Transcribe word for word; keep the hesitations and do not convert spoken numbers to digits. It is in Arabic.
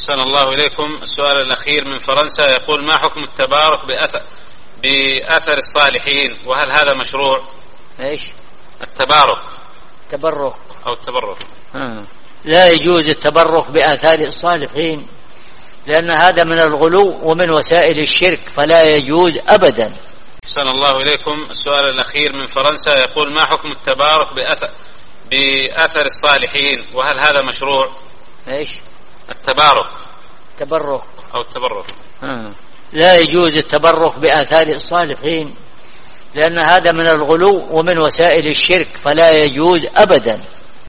أحسن الله إليكم. السؤال الأخير من فرنسا يقول: ما حكم التبارك بأثر, بأثر الصالحين، وهل هذا مشروع؟ إيش التبارك تبرك أو التبرك؟ آه. لا يجوز التبرك بآثار الصالحين، لأن هذا من الغلو ومن وسائل الشرك، فلا يجوز أبدا. أحسن الله إليكم. السؤال الأخير من فرنسا يقول: ما حكم التبارك بأثر, بأثر الصالحين، وهل هذا مشروع؟ إيش التبارك تبرك أو التبرك؟ آه. لا يجوز التبرك بآثار الصالحين، لأن هذا من الغلو ومن وسائل الشرك، فلا يجوز أبدا.